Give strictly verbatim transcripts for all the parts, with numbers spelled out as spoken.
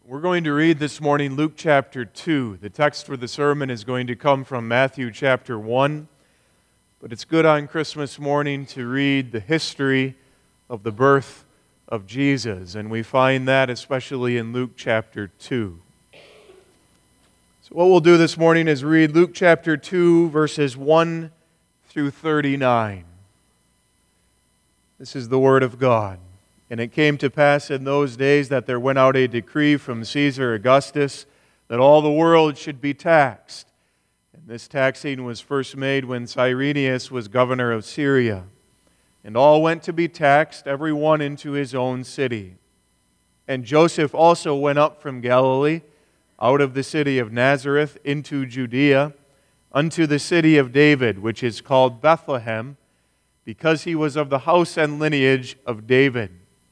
We're going to read this morning Luke chapter two. The text for the sermon is going to come from Matthew chapter one, but it's good on Christmas morning to read the history of the birth of Jesus, and we find that especially in Luke chapter two. So what we'll do this morning is read Luke chapter two, verses one through thirty-nine. This is the Word of God. And it came to pass in those days that there went out a decree from Caesar Augustus that all the world should be taxed. And this taxing was first made when Cyrenius was governor of Syria. And all went to be taxed, every one into his own city. And Joseph also went up from Galilee, out of the city of Nazareth, into Judea, unto the city of David, which is called Bethlehem, because he was of the house and lineage of David,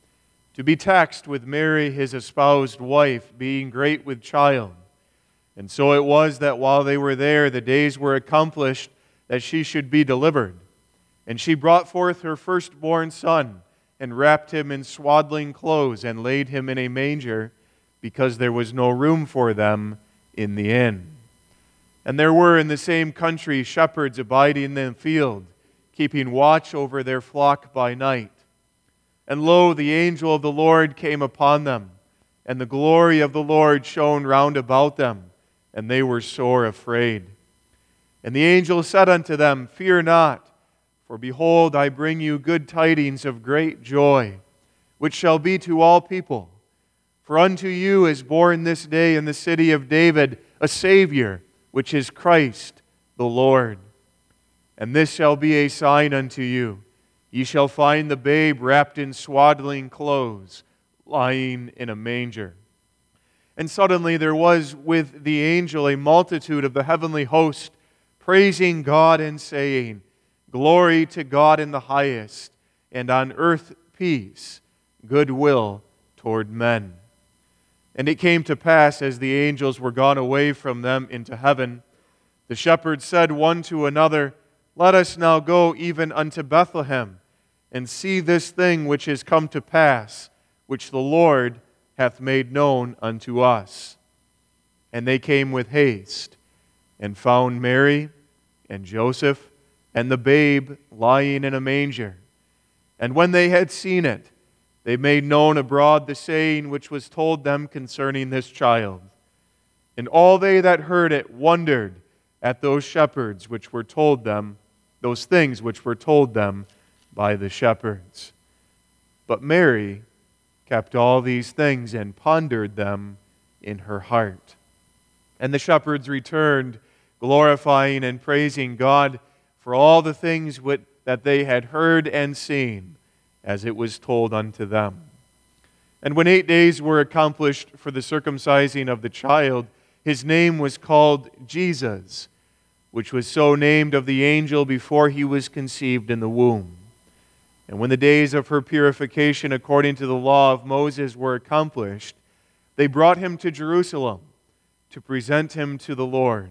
to be taxed with Mary his espoused wife, being great with child. And so it was that while they were there, the days were accomplished that she should be delivered. And she brought forth her firstborn son, and wrapped him in swaddling clothes, and laid him in a manger, because there was no room for them in the inn. And there were in the same country shepherds abiding in the field, keeping watch over their flock by night. And lo, the angel of the Lord came upon them, and the glory of the Lord shone round about them, and they were sore afraid. And the angel said unto them, Fear not, for behold, I bring you good tidings of great joy, which shall be to all people. For unto you is born this day in the city of David a Savior, which is Christ the Lord. And this shall be a sign unto you. Ye shall find the babe wrapped in swaddling clothes, lying in a manger. And suddenly there was with the angel a multitude of the heavenly host, praising God and saying, Glory to God in the highest, and on earth peace, goodwill toward men. And it came to pass, as the angels were gone away from them into heaven, the shepherds said one to another, Let us now go even unto Bethlehem, and see this thing which is come to pass, which the Lord hath made known unto us. And they came with haste, and found Mary and Joseph and the babe lying in a manger. And when they had seen it, they made known abroad the saying which was told them concerning this child. And all they that heard it wondered at those shepherds which were told them, those things which were told them by the shepherds. But Mary kept all these things and pondered them in her heart. And the shepherds returned, glorifying and praising God for all the things which, that they had heard and seen, as it was told unto them. And when eight days were accomplished for the circumcising of the child, his name was called Jesus, which was so named of the angel before he was conceived in the womb. And when the days of her purification according to the law of Moses were accomplished, they brought him to Jerusalem to present him to the Lord.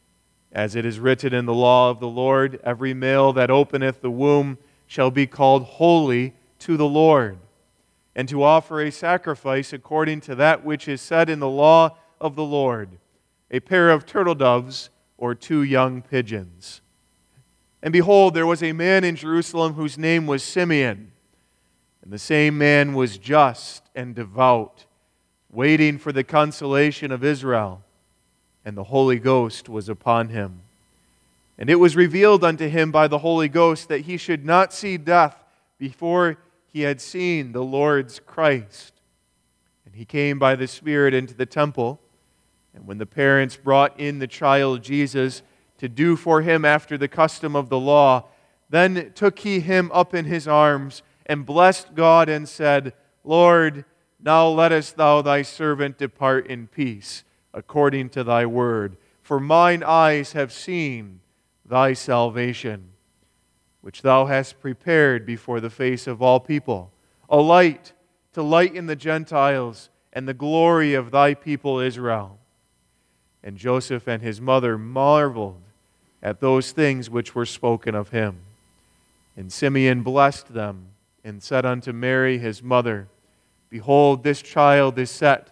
As it is written in the law of the Lord, every male that openeth the womb shall be called holy to the Lord, and to offer a sacrifice according to that which is said in the law of the Lord, a pair of turtle doves or two young pigeons. And behold, there was a man in Jerusalem whose name was Simeon. And the same man was just and devout, waiting for the consolation of Israel. And the Holy Ghost was upon him. And it was revealed unto him by the Holy Ghost that he should not see death before he had seen the Lord's Christ. And he came by the Spirit into the temple. And when the parents brought in the child Jesus to do for him after the custom of the law, then took he him up in his arms, and blessed God, and said, Lord, now lettest thou thy servant depart in peace, according to thy word. For mine eyes have seen thy salvation, which thou hast prepared before the face of all people, a light to lighten the Gentiles, and the glory of thy people Israel. And Joseph and his mother marveled at those things which were spoken of him. And Simeon blessed them, and said unto Mary his mother, Behold, this child is set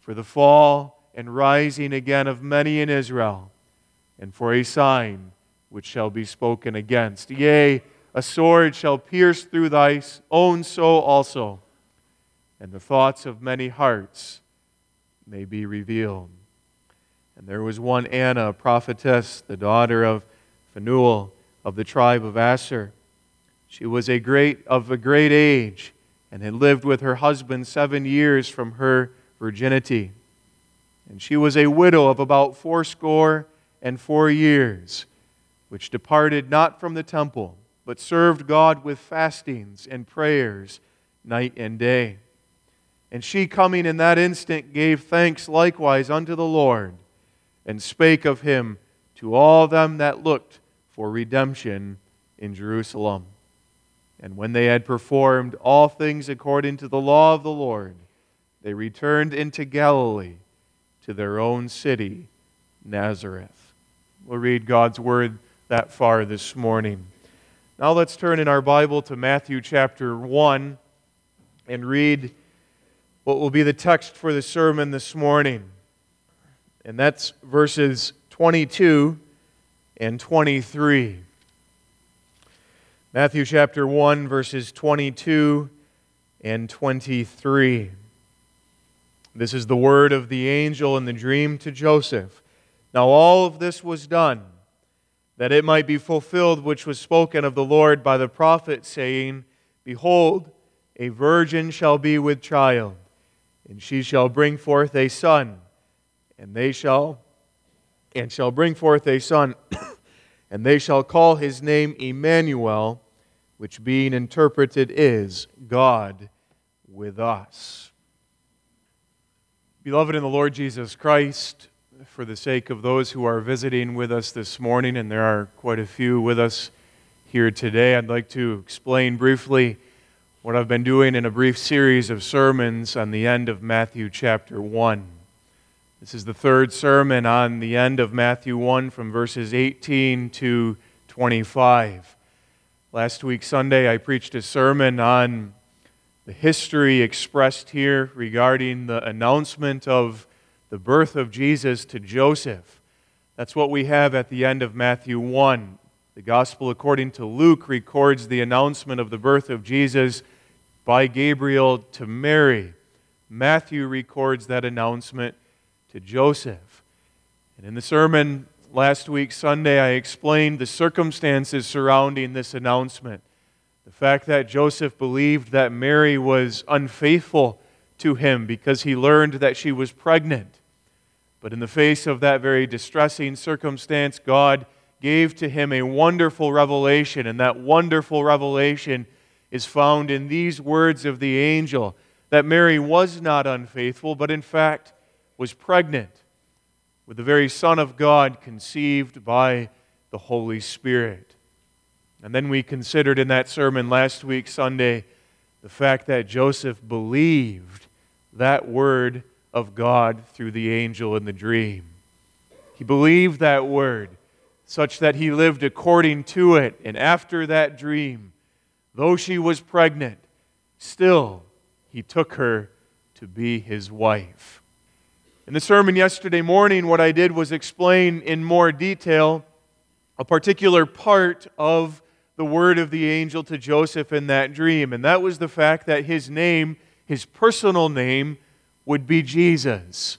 for the fall and rising again of many in Israel, and for a sign which shall be spoken against. Yea, a sword shall pierce through thy own soul also, and the thoughts of many hearts may be revealed. And there was one Anna, a prophetess, the daughter of Phanuel of the tribe of Asher. She was a great of a great age, and had lived with her husband seven years from her virginity. And she was a widow of about fourscore and four years, which departed not from the temple, but served God with fastings and prayers night and day. And she, coming in that instant, gave thanks likewise unto the Lord, and spake of Him to all them that looked for redemption in Jerusalem. And when they had performed all things according to the law of the Lord, they returned into Galilee, to their own city, Nazareth. We'll read God's Word that far this morning. Now let's turn in our Bible to Matthew chapter one and read what will be the text for the sermon this morning. And that's verses twenty-two and twenty-three. Matthew chapter one, verses twenty-two and twenty-three. This is the word of the angel in the dream to Joseph. Now all of this was done, that it might be fulfilled which was spoken of the Lord by the prophet, saying, Behold, a virgin shall be with child, and she shall bring forth a son, and they shall and shall bring forth a son, and they shall call his name Emmanuel, which being interpreted is God with us. Beloved in the Lord Jesus Christ, for the sake of those who are visiting with us this morning, and there are quite a few with us here today, I'd like to explain briefly what I've been doing in a brief series of sermons on the end of Matthew chapter one. This is the third sermon on the end of Matthew one from verses eighteen to twenty-five. Last week, Sunday, I preached a sermon on the history expressed here regarding the announcement of the birth of Jesus to Joseph. That's what we have at the end of Matthew one. The Gospel according to Luke records the announcement of the birth of Jesus by Gabriel to Mary. Matthew records that announcement to Joseph. And in the sermon last week, Sunday, I explained the circumstances surrounding this announcement. The fact that Joseph believed that Mary was unfaithful to him because he learned that she was pregnant. But in the face of that very distressing circumstance, God gave to him a wonderful revelation, and that wonderful revelation is found in these words of the angel, that Mary was not unfaithful, but in fact was pregnant with the very Son of God, conceived by the Holy Spirit. And then we considered in that sermon last week, Sunday, the fact that Joseph believed that word of God through the angel in the dream. He believed that word such that he lived according to it. And after that dream, though she was pregnant, still he took her to be his wife. In the sermon yesterday morning, what I did was explain in more detail a particular part of the word of the angel to Joseph in that dream. And that was the fact that his name, his personal name, would be Jesus.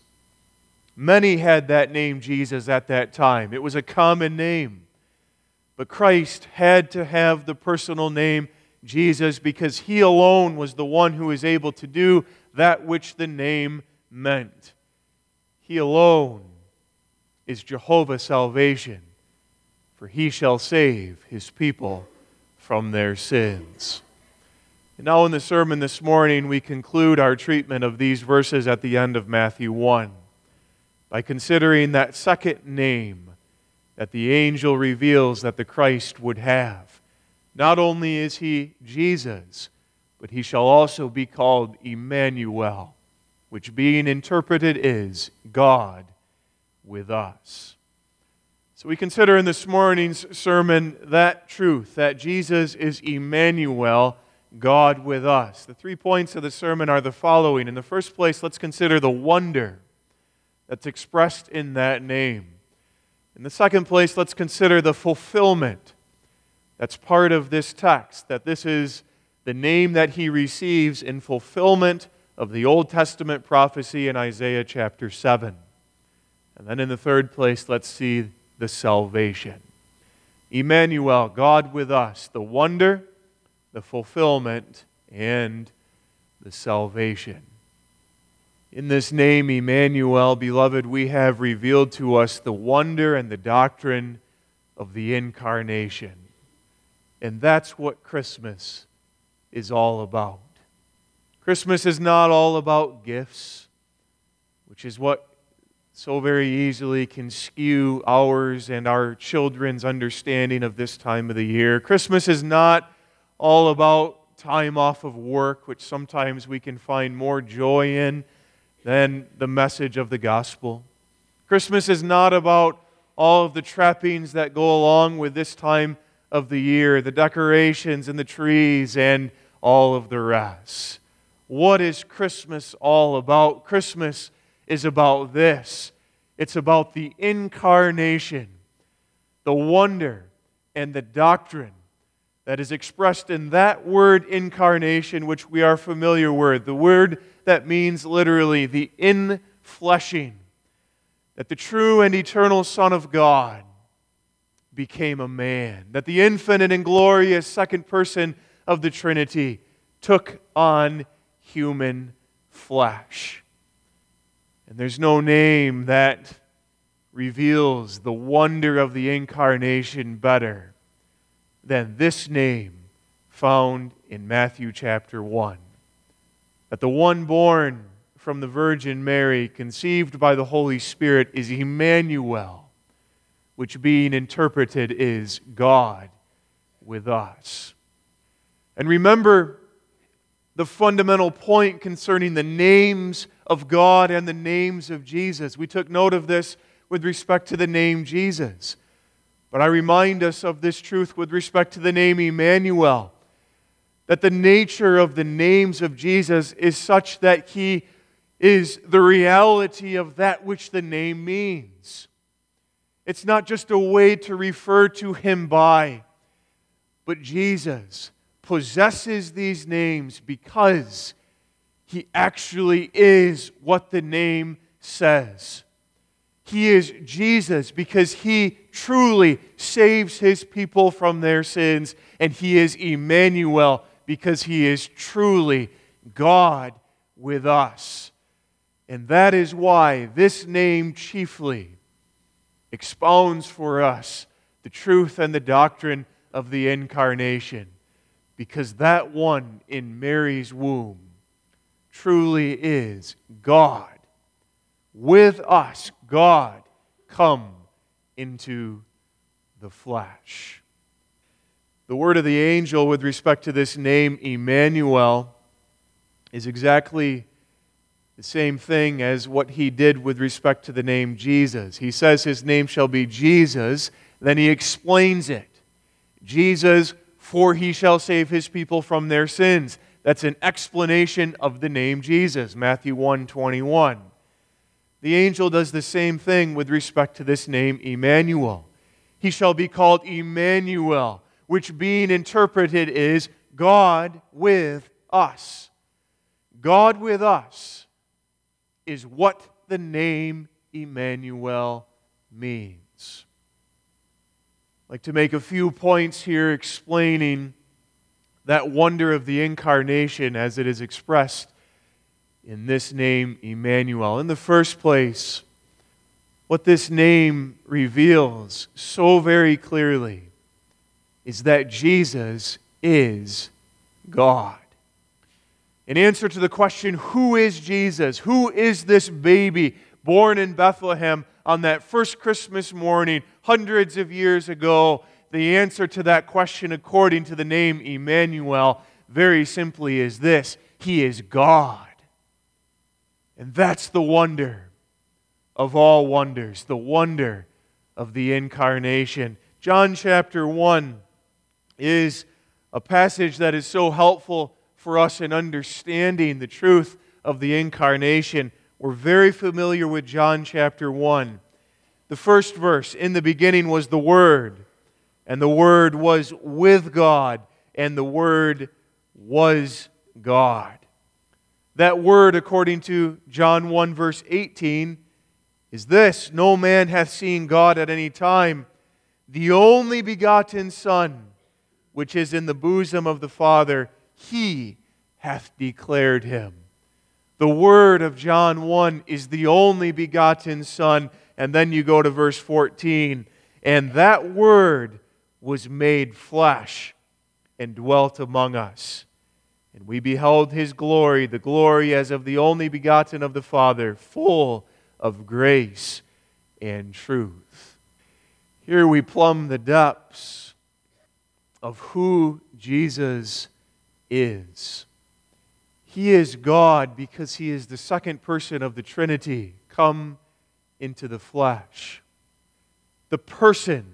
Many had that name Jesus at that time. It was a common name. But Christ had to have the personal name Jesus because He alone was the one who was able to do that which the name meant. He alone is Jehovah's salvation, for He shall save His people from their sins. And now in the sermon this morning, we conclude our treatment of these verses at the end of Matthew one by considering that second name that the angel reveals that the Christ would have. Not only is He Jesus, but He shall also be called Emmanuel, which being interpreted is God with us. So we consider in this morning's sermon that truth, that Jesus is Emmanuel, God with us. The three points of the sermon are the following. In the first place, let's consider the wonder that's expressed in that name. In the second place, let's consider the fulfillment that's part of this text, that this is the name that he receives in fulfillment of the Old Testament prophecy in Isaiah chapter seven. And then in the third place, let's see the salvation. Emmanuel, God with us, the wonder, the fulfillment, and the salvation. In this name, Emmanuel, beloved, we have revealed to us the wonder and the doctrine of the incarnation. And that's what Christmas is all about. Christmas is not all about gifts, which is what so very easily can skew ours and our children's understanding of this time of the year. Christmas is not all about time off of work, which sometimes we can find more joy in than the message of the gospel. Christmas is not about all of the trappings that go along with this time of the year, the decorations and the trees and all of the rest. What is Christmas all about? Christmas is about this. It's about the incarnation, the wonder and the doctrine that is expressed in that word incarnation, which we are familiar with, the word that means literally the infleshing, that the true and eternal Son of God became a man, that the infinite and glorious second person of the Trinity took on human flesh. And there's no name that reveals the wonder of the incarnation better than this name found in Matthew chapter one. That the one born from the Virgin Mary, conceived by the Holy Spirit, is Emmanuel, which being interpreted is God with us. And remember the fundamental point concerning the names of God and the names of Jesus. We took note of this with respect to the name Jesus. But I remind us of this truth with respect to the name Emmanuel, that the nature of the names of Jesus is such that He is the reality of that which the name means. It's not just a way to refer to Him by, but Jesus possesses these names because He actually is what the name says. He is Jesus because He truly saves His people from their sins, and He is Emmanuel because He is truly God with us. And that is why this name chiefly expounds for us the truth and the doctrine of the incarnation, because that one in Mary's womb truly is God with us, God come into the flesh. The word of the angel with respect to this name, Emmanuel, is exactly the same thing as what he did with respect to the name Jesus. He says his name shall be Jesus, then he explains it. Jesus, for he shall save his people from their sins. That's an explanation of the name Jesus, Matthew one twenty-one. The angel does the same thing with respect to this name, Emmanuel. He shall be called Emmanuel, which being interpreted is God with us. God with us is what the name Emmanuel means. I'd like to make a few points here explaining that wonder of the incarnation as it is expressed in this name, Emmanuel. In the first place, what this name reveals so very clearly is that Jesus is God. In answer to the question, who is Jesus? Who is this baby born in Bethlehem on that first Christmas morning hundreds of years ago? The answer to that question, according to the name Emmanuel, very simply is this: He is God. And that's the wonder of all wonders, the wonder of the incarnation. John chapter one is a passage that is so helpful for us in understanding the truth of the incarnation. We're very familiar with John chapter one. The first verse, in the beginning was the Word, and the Word was with God, and the Word was God. That word, according to John one, verse eighteen, is this: no man hath seen God at any time. The only begotten Son, which is in the bosom of the Father, He hath declared Him. The word of John one is the only begotten Son. And then you go to verse fourteen. And that Word was made flesh and dwelt among us. And we beheld His glory, the glory as of the only begotten of the Father, full of grace and truth. Here we plumb the depths of who Jesus is. He is God because He is the second person of the Trinity, come into the flesh. The person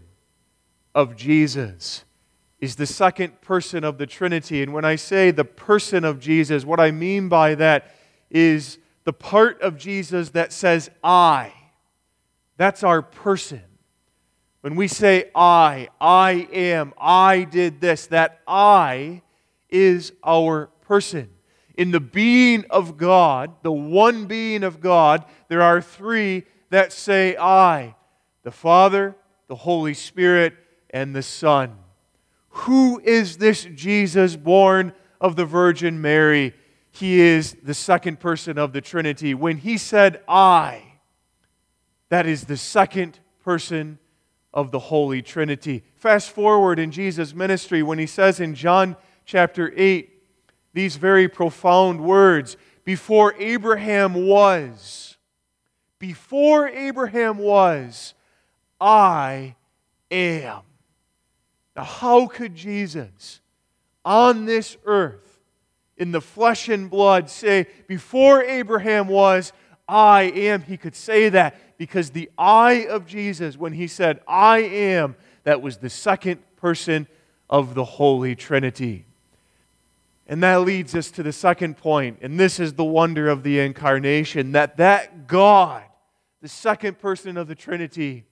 of Jesus is the second person of the Trinity. And when I say the person of Jesus, what I mean by that is the part of Jesus that says I. That's our person. When we say I, I am, I did this, that I is our person. In the being of God, the one being of God, there are three that say I: the Father, the Holy Spirit, and the Son. Who is this Jesus born of the Virgin Mary? He is the second person of the Trinity. When He said I, that is the second person of the Holy Trinity. Fast forward in Jesus' ministry when He says in John chapter eight these very profound words: before Abraham was, Before Abraham was, I am. Now, how could Jesus, on this earth, in the flesh and blood, say, before Abraham was, I am? He could say that because the I of Jesus, when He said, I am, that was the second person of the Holy Trinity. And that leads us to the second point, and this is the wonder of the incarnation, that that God, the second person of the Trinity,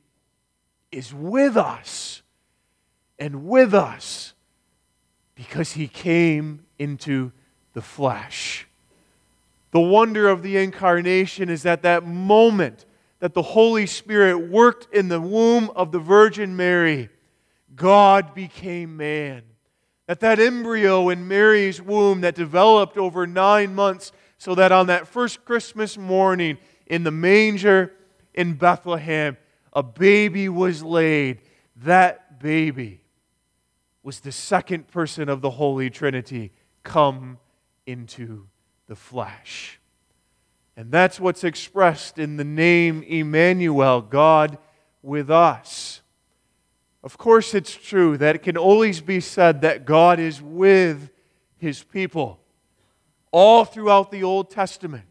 is with us, and with us because He came into the flesh. The wonder of the incarnation is that that moment that the Holy Spirit worked in the womb of the Virgin Mary, God became man. That that embryo in Mary's womb that developed over nine months so that on that first Christmas morning in the manger in Bethlehem, a baby was laid. That baby was the second person of the Holy Trinity come into the flesh. And that's what's expressed in the name Emmanuel, God with us. Of course, it's true that it can always be said that God is with His people. All throughout the Old Testament,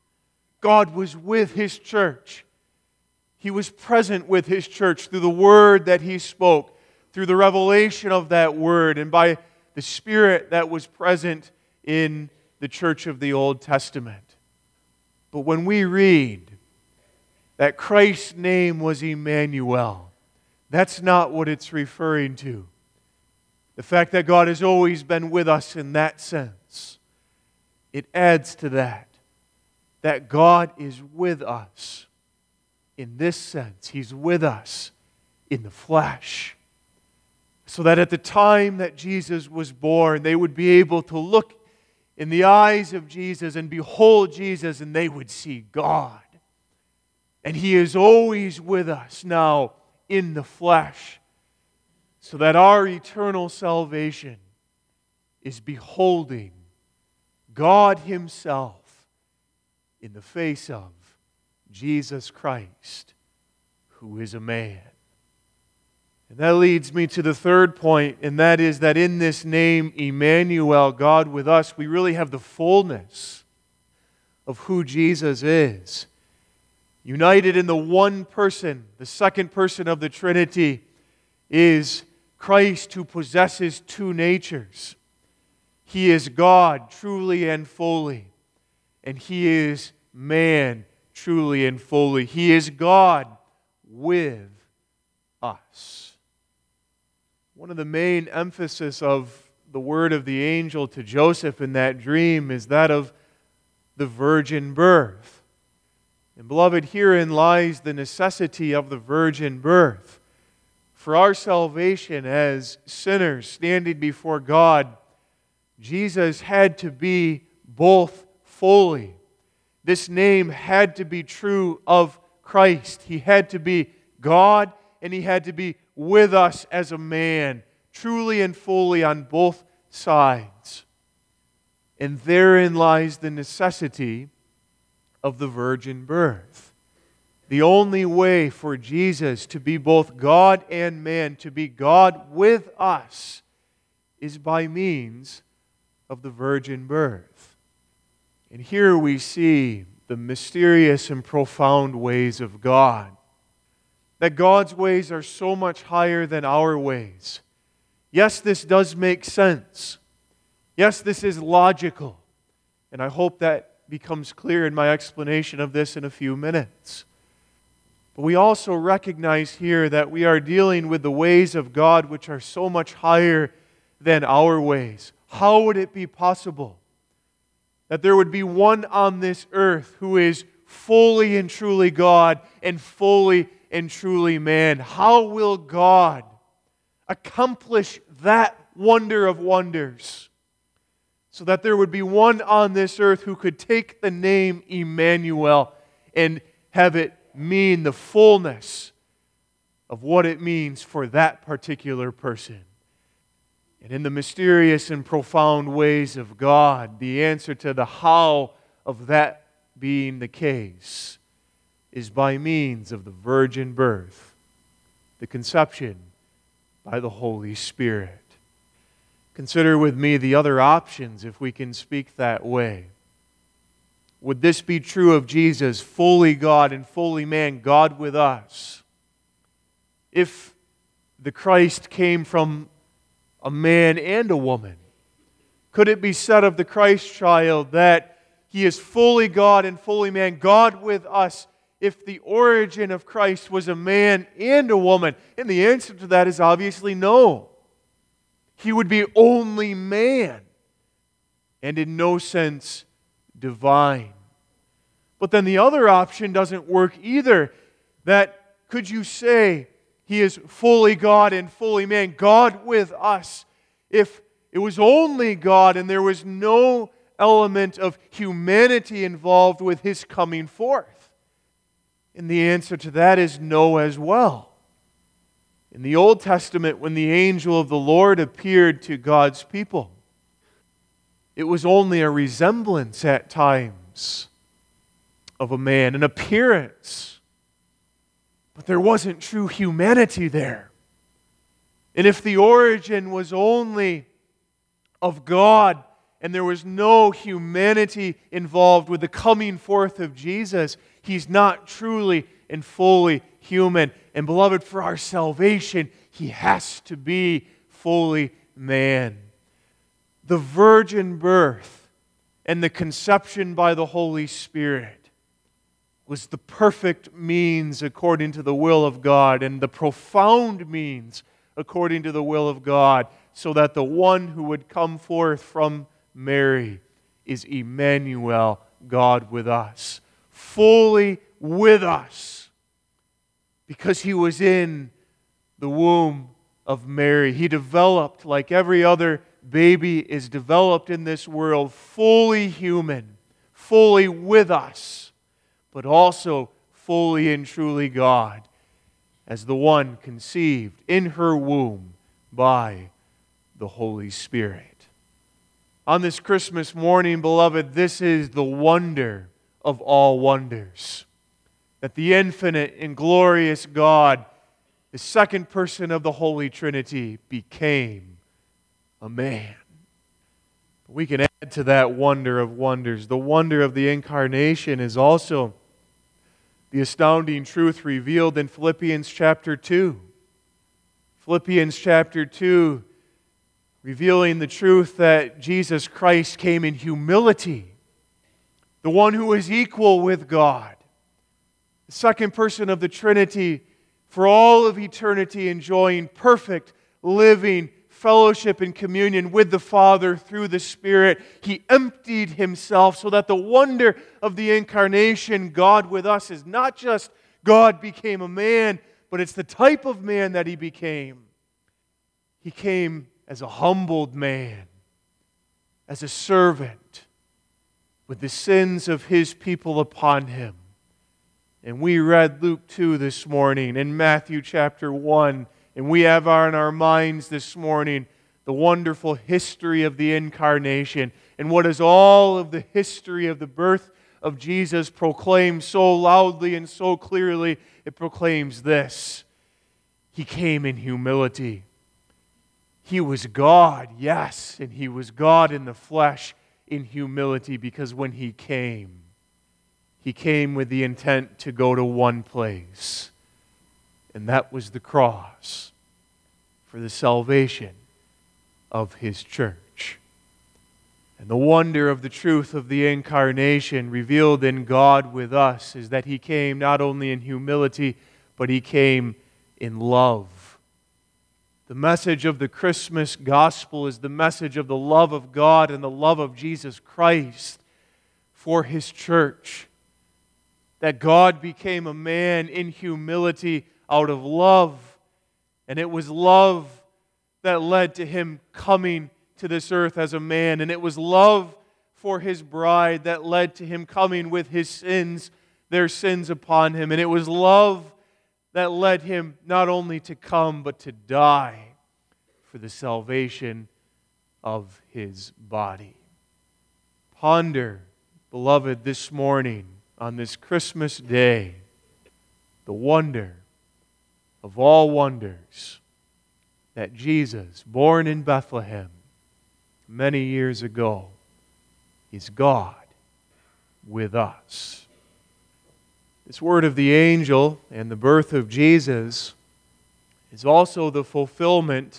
God was with His church. He was present with His church through the Word that He spoke, through the revelation of that Word, and by the Spirit that was present in the church of the Old Testament. But when we read that Christ's name was Emmanuel, that's not what it's referring to. The fact that God has always been with us in that sense, it adds to that, that God is with us in this sense. He's with us in the flesh. So that at the time that Jesus was born, they would be able to look in the eyes of Jesus and behold Jesus, and they would see God. And He is always with us now in the flesh, so that our eternal salvation is beholding God Himself in the face of Jesus Christ, who is a man. And that leads me to the third point, and that is that in this name, Emmanuel, God with us, we really have the fullness of who Jesus is. United in the one person, the second person of the Trinity, is Christ who possesses two natures. He is God truly and fully, and He is man truly and fully. He is God with us. One of the main emphasis of the word of the angel to Joseph in that dream is that of the virgin birth. And beloved, herein lies the necessity of the virgin birth. For our salvation as sinners standing before God, Jesus had to be both fully. This name had to be true of Christ. He had to be God, and He had to be with us as a man, truly and fully on both sides. And therein lies the necessity of the virgin birth. The only way for Jesus to be both God and man, to be God with us, is by means of the virgin birth. And here we see the mysterious and profound ways of God. That God's ways are so much higher than our ways. Yes, this does make sense. Yes, this is logical. And I hope that becomes clear in my explanation of this in a few minutes. But we also recognize here that we are dealing with the ways of God which are so much higher than our ways. How would it be possible that there would be one on this earth who is fully and truly God and fully and truly man? How will God accomplish that wonder of wonders? So that there would be one on this earth who could take the name Emmanuel and have it mean the fullness of what it means for that particular person. And in the mysterious and profound ways of God, the answer to the how of that being the case is by means of the virgin birth, the conception by the Holy Spirit. Consider with me the other options, if we can speak that way. Would this be true of Jesus, fully God and fully man, God with us? If the Christ came from a man and a woman, could it be said of the Christ child that He is fully God and fully man, God with us, if the origin of Christ was a man and a woman? And the answer to that is obviously no. He would be only man, and in no sense divine. But then the other option doesn't work either. That could you say He is fully God and fully man, God with us, if it was only God and there was no element of humanity involved with His coming forth? And the answer to that is no as well. In the Old Testament, when the angel of the Lord appeared to God's people, it was only a resemblance at times of a man, an appearance. But there wasn't true humanity there. And if the origin was only of God and there was no humanity involved with the coming forth of Jesus, He's not truly and fully human. And beloved, for our salvation, He has to be fully man. The virgin birth and the conception by the Holy Spirit was the perfect means according to the will of God, and the profound means according to the will of God, so that the one who would come forth from Mary is Emmanuel, God with us, fully with us, because He was in the womb of Mary. He developed like every other baby is developed in this world, fully human, fully with us, but also fully and truly God, as the one conceived in her womb by the Holy Spirit. On this Christmas morning, beloved, this is the wonder of all wonders, that the infinite and glorious God, the second person of the Holy Trinity, became a man. We can add to that wonder of wonders. The wonder of the incarnation is also the astounding truth revealed in Philippians chapter two. Philippians chapter two, revealing the truth that Jesus Christ came in humility, the one who is equal with God, the second person of the Trinity, for all of eternity enjoying perfect, living fellowship and communion with the Father through the Spirit. He emptied Himself so that the wonder of the incarnation, God with us, is not just God became a man, but it's the type of man that He became. He came as a humbled man, as a servant, with the sins of His people upon Him. And we read Luke two this morning and Matthew chapter one, and we have on our minds this morning the wonderful history of the incarnation. And what is all of the history of the birth of Jesus proclaimed so loudly and so clearly? It proclaims this: He came in humility. He was God, yes, and He was God in the flesh in humility, because when He came, He came with the intent to go to one place, and that was the cross for the salvation of His church. And the wonder of the truth of the incarnation revealed in God with us is that He came not only in humility, but He came in love. The message of the Christmas gospel is the message of the love of God and the love of Jesus Christ for His church. That God became a man in humility out of love. And it was love that led to Him coming to this earth as a man. And it was love for His bride that led to Him coming with His sins, their sins upon Him. And it was love that led Him not only to come, but to die for the salvation of His body. Ponder, beloved, this morning, on this Christmas day, the wonder of all wonders, that Jesus, born in Bethlehem many years ago, is God with us. This word of the angel and the birth of Jesus is also the fulfillment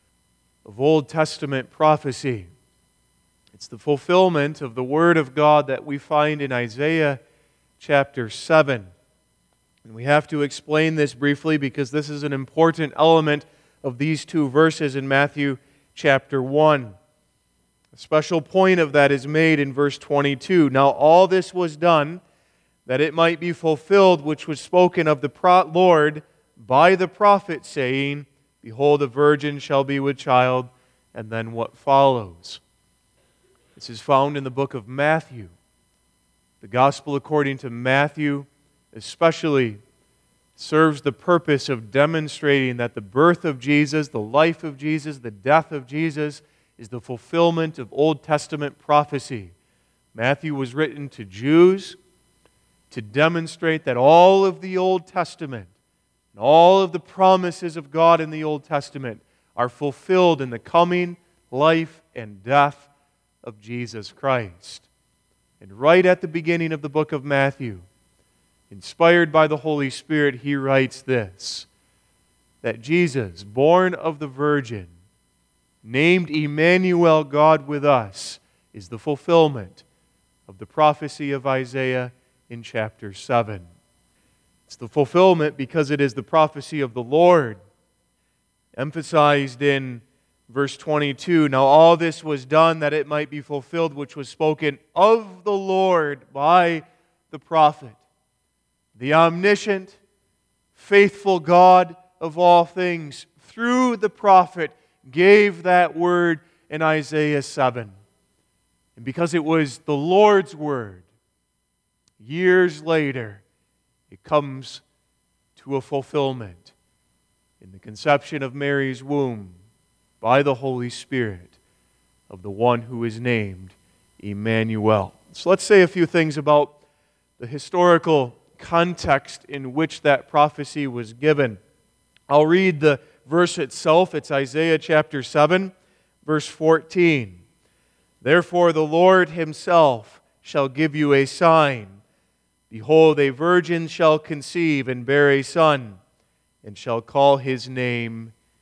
of Old Testament prophecy. It's the fulfillment of the Word of God that we find in Isaiah chapter seven. And we have to explain this briefly because this is an important element of these two verses in Matthew chapter one. A special point of that is made in verse twenty-two. Now all this was done that it might be fulfilled which was spoken of the Lord by the prophet, saying, Behold, a virgin shall be with child. And then what follows? This is found in the book of Matthew. The Gospel according to Matthew especially serves the purpose of demonstrating that the birth of Jesus, the life of Jesus, the death of Jesus is the fulfillment of Old Testament prophecy. Matthew was written to Jews to demonstrate that all of the Old Testament and all of the promises of God in the Old Testament are fulfilled in the coming life and death of Jesus Christ. And right at the beginning of the book of Matthew, inspired by the Holy Spirit, he writes this, that Jesus, born of the Virgin, named Emmanuel, God with us, is the fulfillment of the prophecy of Isaiah in chapter seven. It's the fulfillment because it is the prophecy of the Lord, emphasized in verse twenty-two. Now all this was done that it might be fulfilled which was spoken of the Lord by the prophet. The omniscient, faithful God of all things, through the prophet, gave that word in Isaiah seven. And because it was the Lord's word, years later, it comes to a fulfillment in the conception of Mary's womb by the Holy Spirit of the one who is named Emmanuel. So let's say a few things about the historical context in which that prophecy was given. I'll read the verse itself. It's Isaiah chapter seven, verse fourteen. Therefore the Lord Himself shall give you a sign. Behold, a virgin shall conceive and bear a son, and shall call his name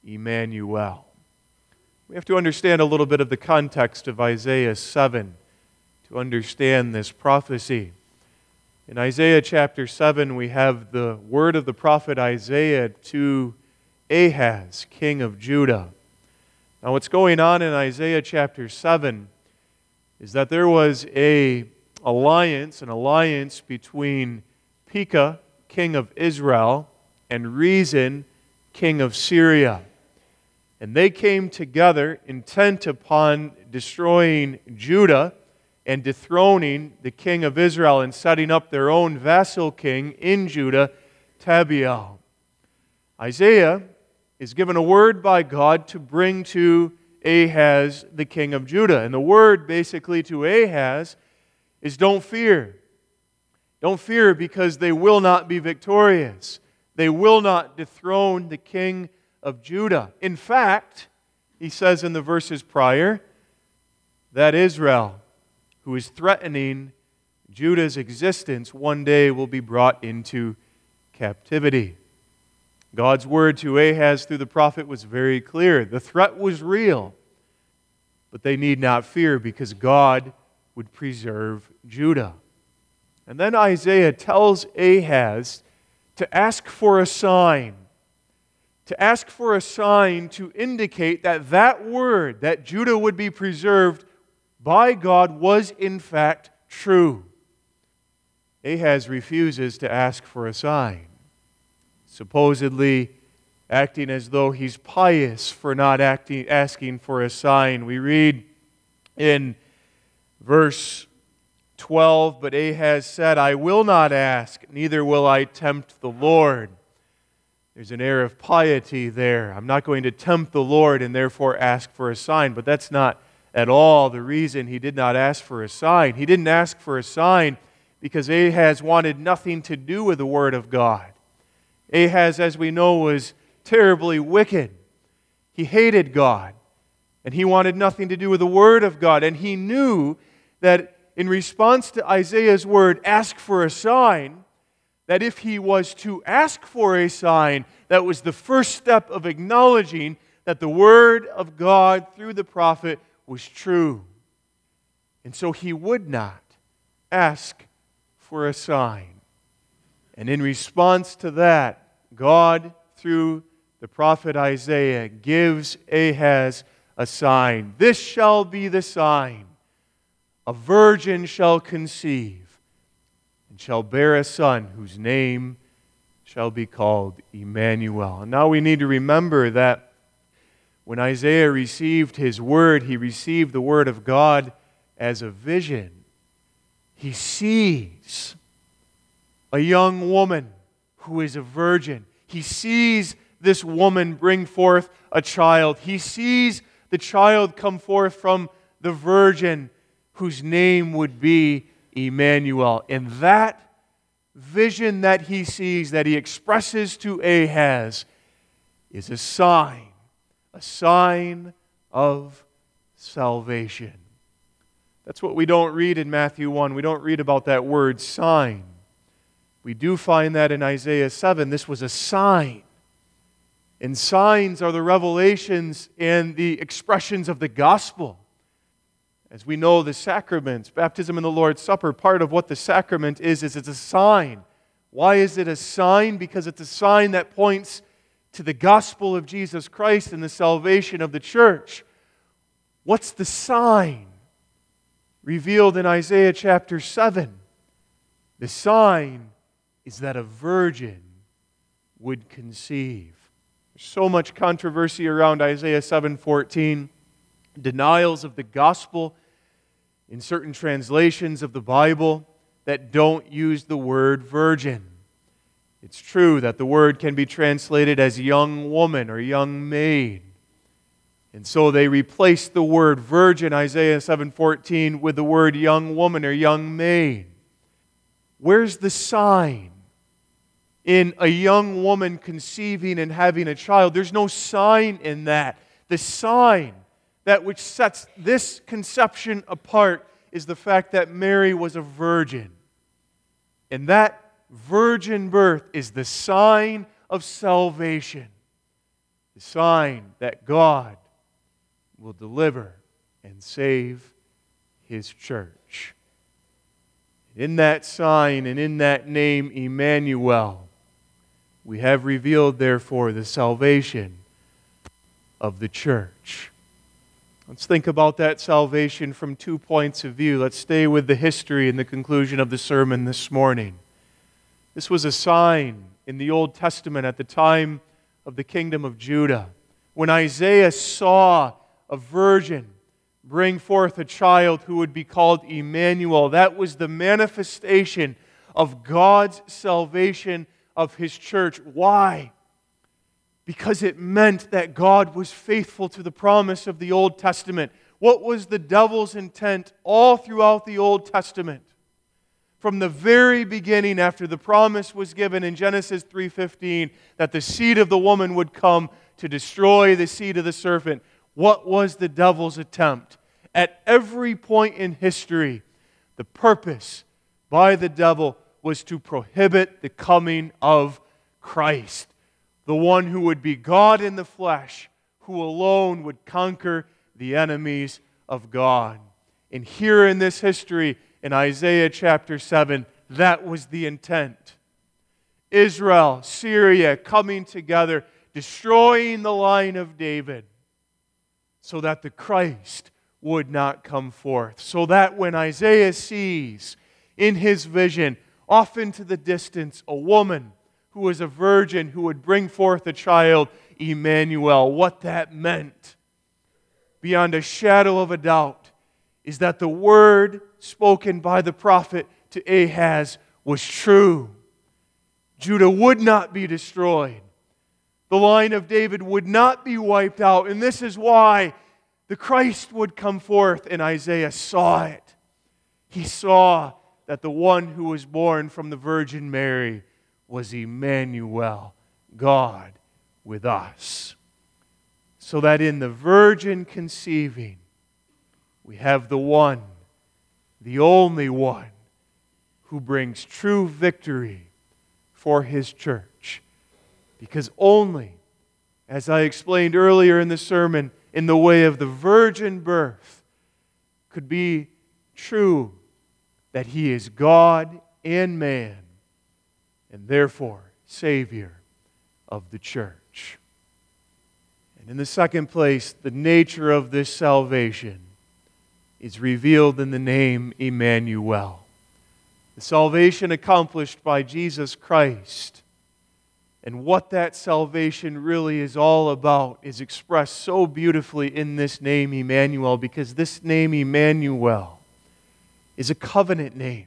Emmanuel. We have to understand a little bit of the context of Isaiah seven to understand this prophecy. In Isaiah chapter seven, we have the word of the prophet Isaiah to Ahaz, king of Judah. Now, what's going on in Isaiah chapter seven is that there was a alliance, an alliance between Pekah, king of Israel, and Rezin, king of Syria. And they came together intent upon destroying Judah and dethroning the king of Israel and setting up their own vassal king in Judah, Tabeel. Isaiah is given a word by God to bring to Ahaz, the king of Judah. And the word basically to Ahaz is don't fear. Don't fear because they will not be victorious. They will not dethrone the king of Judah. In fact, he says in the verses prior that Israel, who is threatening Judah's existence, one day will be brought into captivity. God's word to Ahaz through the prophet was very clear. The threat was real, but they need not fear because God would preserve Judah. And then Isaiah tells Ahaz to ask for a sign. To ask for a sign to indicate that that word, that Judah would be preserved by God, was in fact true. Ahaz refuses to ask for a sign, supposedly acting as though he's pious for not acting, asking for a sign. We read in verse twelve, "But Ahaz said, I will not ask, neither will I tempt the Lord." There's an air of piety there. I'm not going to tempt the Lord and therefore ask for a sign. But that's not at all the reason he did not ask for a sign. He didn't ask for a sign because Ahaz wanted nothing to do with the Word of God. Ahaz, as we know, was terribly wicked. He hated God, and he wanted nothing to do with the Word of God. And he knew that in response to Isaiah's word, ask for a sign, that if he was to ask for a sign, that was the first step of acknowledging that the Word of God through the prophet was true. And so he would not ask for a sign. And in response to that, God, through the prophet Isaiah, gives Ahaz a sign. This shall be the sign. A virgin shall conceive and shall bear a son whose name shall be called Emmanuel. And now we need to remember that when Isaiah received his word, he received the word of God as a vision. He sees a young woman who is a virgin. He sees this woman bring forth a child. He sees the child come forth from the virgin whose name would be Emmanuel. And that vision that he sees, that he expresses to Ahaz, is a sign, a sign of salvation. That's what we don't read in Matthew one. We don't read about that word sign. We do find that in Isaiah seven. This was a sign. And signs are the revelations and the expressions of the gospel. As we know, the sacraments, baptism and the Lord's Supper, part of what the sacrament is, is it's a sign. Why is it a sign? Because it's a sign that points to the gospel of Jesus Christ and the salvation of the church. What's the sign revealed in Isaiah chapter seven? The sign is that a virgin would conceive. There's so much controversy around Isaiah seven fourteen, denials of the gospel in certain translations of the Bible that don't use the word virgin. It's true that the word can be translated as young woman or young maid. And so they replaced the word virgin, Isaiah seven fourteen, with the word young woman or young maid. Where's the sign in a young woman conceiving and having a child? There's no sign in that. The sign, that which sets this conception apart, is the fact that Mary was a virgin. And that virgin birth is the sign of salvation. The the sign that God will deliver and save His church. In that sign and in that name, Emmanuel, we have revealed, therefore, the salvation of the church. Let's think about that salvation from two points of view. Let's stay with the history and the conclusion of the sermon this morning. This was a sign in the Old Testament at the time of the kingdom of Judah. When Isaiah saw a virgin bring forth a child who would be called Emmanuel, that was the manifestation of God's salvation of His church. Why? Because it meant that God was faithful to the promise of the Old Testament. What was the devil's intent all throughout the Old Testament? From the very beginning, after the promise was given in Genesis three fifteen, that the seed of the woman would come to destroy the seed of the serpent, what was the devil's attempt? At every point in history, the purpose by the devil was to prohibit the coming of Christ, the one who would be God in the flesh, who alone would conquer the enemies of God. And here in this history, in Isaiah chapter seven, that was the intent. Israel, Syria coming together, destroying the line of David, so that the Christ would not come forth. So that when Isaiah sees in his vision, off into the distance, a woman who was a virgin who would bring forth a child, Emmanuel, what that meant, beyond a shadow of a doubt, is that the word spoken by the prophet to Ahaz was true. Judah would not be destroyed. The line of David would not be wiped out. And this is why the Christ would come forth, and Isaiah saw it. He saw that the one who was born from the Virgin Mary was Emmanuel, God with us. So that in the virgin conceiving, we have the one, the only one, who brings true victory for His church. Because only, as I explained earlier in the sermon, in the way of the virgin birth, could be true that He is God and man, and therefore Savior of the church. And in the second place, the nature of this salvation is revealed in the name Emmanuel. The salvation accomplished by Jesus Christ, and what that salvation really is all about, is expressed so beautifully in this name Emmanuel, because this name Emmanuel is a covenant name.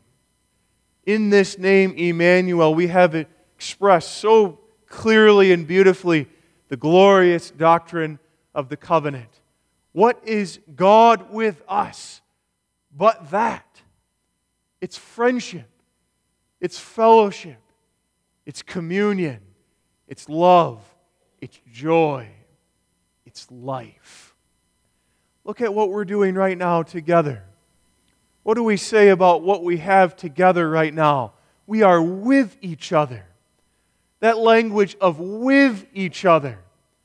In this name Emmanuel, we have it expressed so clearly and beautifully the glorious doctrine of the covenant. What is God with us but that? It's friendship, it's fellowship, it's communion, it's love, it's joy, it's life. Look at what we're doing right now together. What do we say about what we have together right now? We are with each other. That language of with each other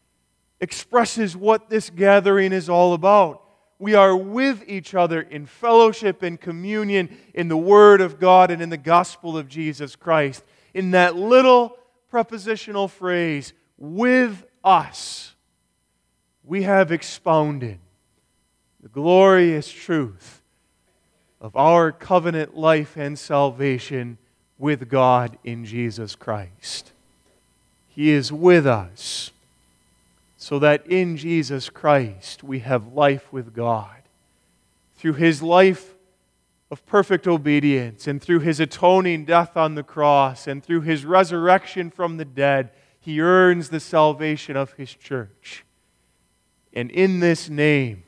expresses what this gathering is all about. We are with each other in fellowship and communion in the Word of God and in the gospel of Jesus Christ. In that little prepositional phrase, with us, we have expounded the glorious truth of our covenant life and salvation with God in Jesus Christ. He is with us, so that in Jesus Christ we have life with God. Through His life of perfect obedience, and through His atoning death on the cross, and through His resurrection from the dead, He earns the salvation of His church. And in this name,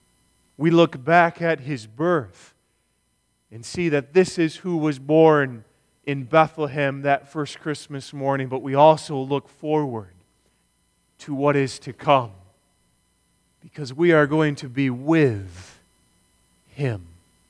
we look back at His birth and see that this is who was born in Bethlehem that first Christmas morning, but we also look forward to what is to come, because we are going to be with Him.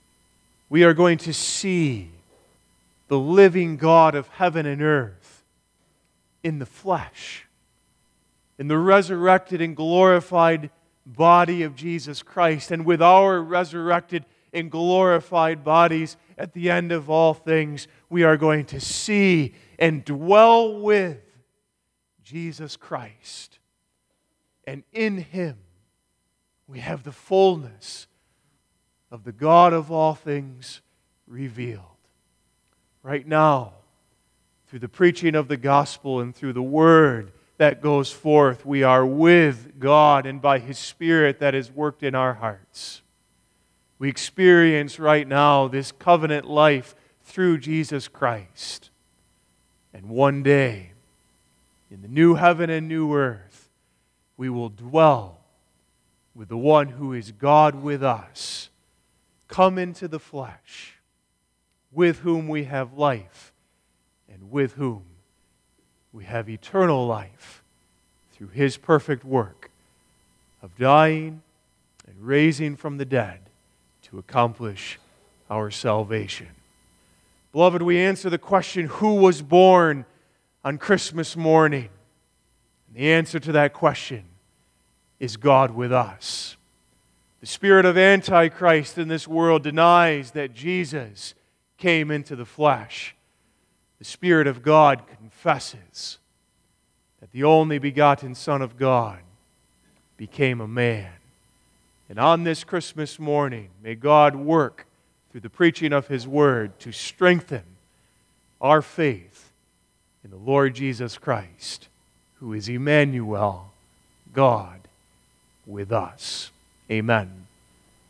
We are going to see the living God of heaven and earth in the flesh. in the resurrected and glorified body of Jesus Christ. And with our resurrected and glorified bodies, at the end of all things, we are going to see and dwell with Jesus Christ. And in Him, we have the fullness of the God of all things revealed. Right now, through the preaching of the gospel and through the word that goes forth, we are with God and by His Spirit that is worked in our hearts. We experience right now this covenant life through Jesus Christ. And one day, in the new heaven and new earth, we will dwell with the one who is God with us, come into the flesh, with whom we have life, and with whom we have eternal life through His perfect work of dying and raising from the dead to accomplish our salvation. Beloved, we answer the question, who was born on Christmas morning? And the answer to that question is God with us. The spirit of Antichrist in this world denies that Jesus came into the flesh. The Spirit of God confesses that the only begotten Son of God became a man. And on this Christmas morning, may God work through the preaching of His Word to strengthen our faith in the Lord Jesus Christ, who is Emmanuel, God with us. Amen.